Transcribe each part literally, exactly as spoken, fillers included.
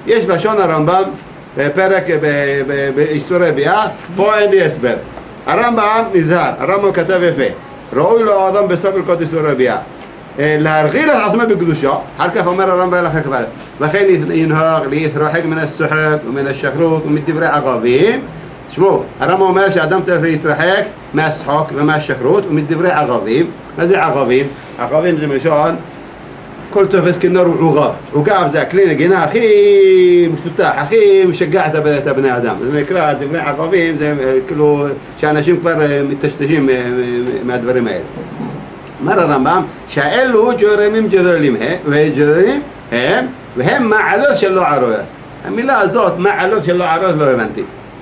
יש לשון הרמב"ם בפרק באיסורי ביאה, פה אין לי הסבר. הרמב"ם נזהר, הרמב"ם כתב יפה, ראוי לו האדם בסוף הלכות איסורי ביאה להרגיל את עצמו בקדושה, אחר כך אומר הרמב"ם הלכה כ"א, וכן ינהג להתרחק מן השוחק ומן השכרות ומדברי ערבים. תשמעו, הרמב"ם אומר שאדם צריך להתרחק מהשחוק ומהשכרות ומדברי ערבים. מה זה ערבים? ערבים זה מלשון כל תופס כנר ועוגב. עוגב זה הכלי נגינה הכי מפותח, הכי משגע את הבני אדם. זה נקרא, דברי ערבים זה כאילו שאנשים כבר מתשתשים מהדברים האלה. אומר הרמב"ם שהאלו ג'ורמים גדולים וג'ורמים הם והם מעלות של לא ערויות. המילה הזאת מעלות של לא ערויות לא הבנתי.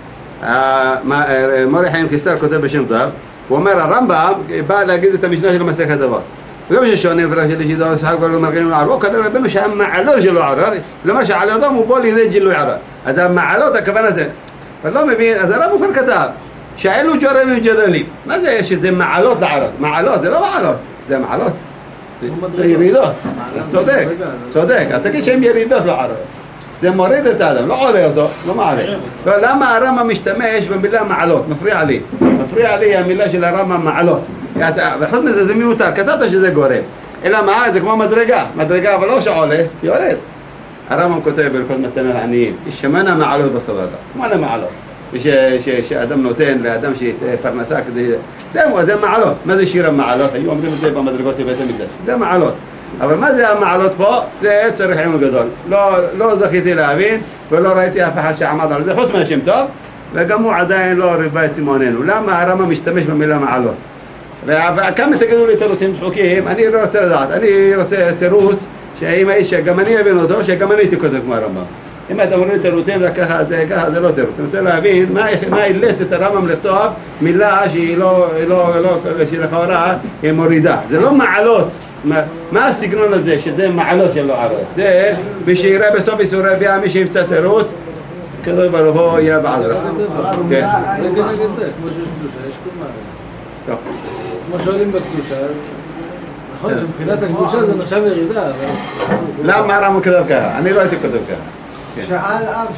מורי חיים קיסר כותב בשם טוב, הוא אומר הרמב"ם בא להגיד את המשנה של מסכת אבות. וגם ששונים ולא שלי שידור שחק ולא מרגלים לערבו, כתב רבנו שהמעלות שלו ערב, כלומר שעל אדם הוא בוא לידי גילוי ערב. אז המעלות הכוונה זה, אבל לא מבין, אז הרב הוא כבר כתב שהאלו ג'ורמים גדולים. מה זה שזה מעלות לערב? מעלות, זה לא מעלות, זה מעלות. זה ירידות. צודק, צודק, אתה תגיד שהן ירידות לערב. זה מוריד את האדם, לא עולה אותו, לא מעלה. למה הרמב"ם משתמש במילה מעלות? מפריע לי. מפריע לי המילה של הרמב"ם מעלות. וחוץ מזה זה מיותר, כתבת שזה גורם. אלא מה? זה כמו מדרגה. מדרגה אבל לא שעולה, שיורד. הרמב"ם כותב בלכות מתנה לעניים, יש שמונה מעלות בסדקה, שמונה מעלות. שאדם נותן לאדם שפרנסה כדי... זהו, זה מעלות. מה זה שיר המעלות? היו אומרים את זה במדרגות של בית המקדש. זה מעלות. אבל מה זה המעלות פה? זה צריך עיון גדול. לא, לא זכיתי להבין ולא ראיתי אף אחד שעמד על זה, חוץ מהשם טוב, וגם הוא עדיין לא ריבה את צימוננו. למה הרמב"ם משתמש במילה מעלות? וכמה תגידו לי תירוצים דחוקים, אני לא רוצה לדעת, אני רוצה תירוץ שאם האיש, שגם אני אבין אותו, שגם אני הייתי כותב כמו הרמב"ם. אם אתה אומר לי תירוצים, ככה זה, ככה זה לא תירוץ. אני רוצה להבין מה אילץ את הרמב"ם לכתוב מילה שהיא לא, לא, לא, שלכאורה היא מורידה. זה לא מעלות. מה, מה הסגנון הזה שזה מעלות של לא ערב? זה מי שיראה בסוף איסורי ביאה, מי שימצא תירוץ, כדאי ברוך הוא יהיה בעזרה. זה כנגד זה, כמו שיש קדושה, יש קומה. כמו שואלים בקדושה, נכון שמבחינת הקדושה זה נחשב ירידה, אבל... למה הרמב"ם כתב ככה? אני לא הייתי כותב ככה. שאל אב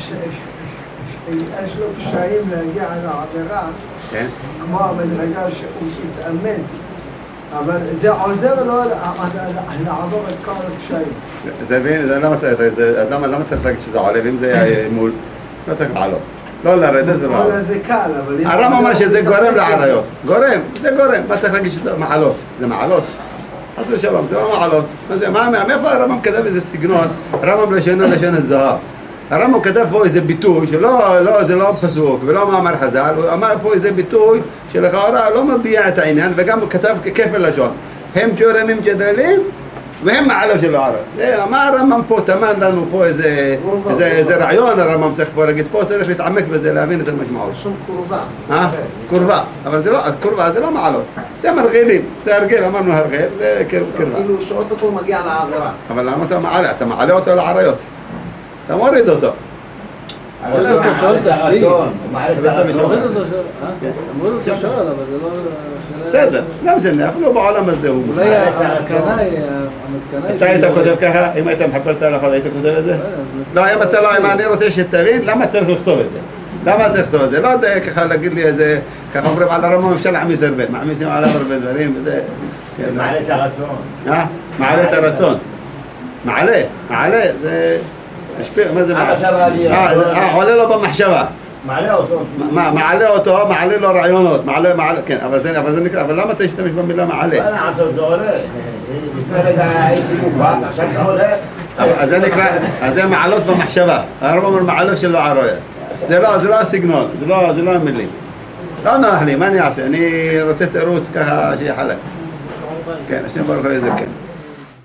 שיש לו קשיים להגיע לעבירה, כמו המדרגה שהוא יתאמץ, אבל זה עוזר לו לעבור את כל הקשיים. אתה מבין? למה צריך להגיד שזה עולה, ואם זה היה מול, לא צריך לעלות. לא לרדת ולא לעלות. זה קל, אבל... הרמב"ם אומר שזה גורם לעריות. גורם, זה גורם. מה צריך להגיד שזה מעלות? זה מעלות. חס ושלום, זה לא מעלות. מאיפה הרמב"ם כתב איזה סגנון? הרמב"ם לשונו לשון הזהב. הרמב"ם כתב פה איזה ביטוי שלא, לא, זה לא פסוק ולא מאמר חז"ל, הוא אמר פה איזה ביטוי שלכאורה לא מביע את העניין, וגם הוא כתב ככפל לשון. הם ג'ורמים גדולים והם מעלות של הערב. זה אמר הרמב"ם פה, תמן לנו פה איזה, איזה, איזה רעיון, הרמב"ם צריך פה להגיד, פה צריך להתעמק בזה, להבין את המשמעות. שום קורבה. אה? קורבה. אבל זה לא, קורבה זה לא מעלות. זה מרגילים. זה הרגל, אמרנו הרגל, זה קרבה. כאילו שעוד הכל מגיע לעבירה. אבל למה אתה מעלה? אתה מעלה אותו לעריות. אתה מוריד אותו. מוריד אותו שואל תחתית. מוריד אותו שואל, אבל זה לא... בסדר, לא משנה, אפילו בעולם הזה הוא... אולי המסקנה היא... אתה היית כותב ככה, אם היית מחבר את ההלכה, היית כותב את זה? לא, אם אתה לא, אם אני רוצה שתבין, למה צריך לכתוב את זה? למה צריך לכתוב את זה? לא יודע ככה להגיד לי איזה... ככה אומרים על הרמב"ם אפשר להעמיס הרבה, מעמיסים עליו הרבה דברים וזה... מעלה את הרצון. אה? מעלה את הרצון. מעלה, מעלה, זה... מה זה מעלה? אה, עולה לו במחשבה. מעלה אותו. מעלה אותו, מעלה לו רעיונות, מעלה, מעלה, כן, אבל זה נקרא, אבל למה אתה משתמש במילה מעלה? מה לעשות, זה עולה. לפני רגע הייתי מובן, עכשיו זה עולה. אז זה נקרא, אז זה מעלות במחשבה. הרב אומר מעלות של לא ערויה. זה לא, זה לא הסגנון, זה לא, זה לא המילים. לא נוח לי, מה אני אעשה? אני רוצה תירוץ ככה שיחלק. כן, השם ברוך הוא איזה כן.